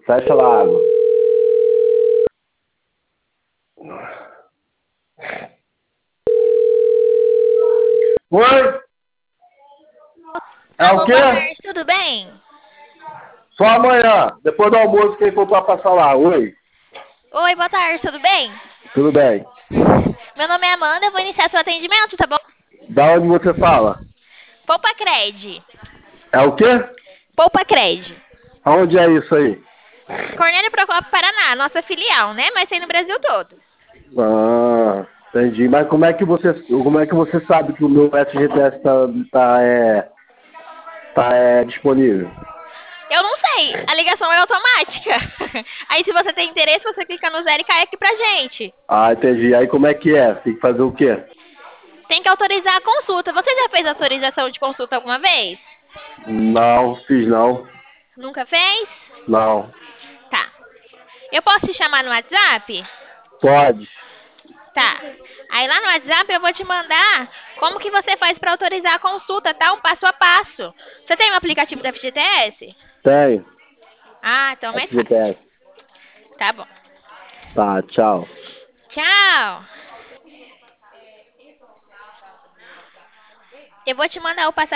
Fecha lá a água. Oi? É o Alô, boa quê? tarde, tudo bem? Só amanhã, depois do almoço, quem for pra passar lá. Oi? Oi, boa tarde, tudo bem? Tudo bem. Meu nome é Amanda, eu vou iniciar seu atendimento, tá bom? Da onde você fala? Poupa Cred. É o quê? Poupa Cred. Aonde é isso aí? Cornélio Procópio, Paraná, nossa filial, né? Mas tem no Brasil todo. Ah, entendi. Mas como é que você sabe que o meu FGTS tá disponível? Eu não sei, a ligação é automática. Aí se você tem interesse, você clica no zero e cai aqui pra gente. Ah, entendi. Aí como é que é? Tem que fazer o quê? Tem que autorizar a consulta. Você já fez autorização de consulta alguma vez? Não, fiz não. Nunca fez? Não. Tá. Eu posso te chamar no WhatsApp? Pode. Tá. Aí lá no WhatsApp eu vou te mandar como que você faz para autorizar a consulta, tá? Um passo a passo. Você tem um aplicativo da FGTS? Tenho. Ah, então é mais fácil. FGTS. Tá bom. Tá, tchau. Tchau. Eu vou te mandar o passo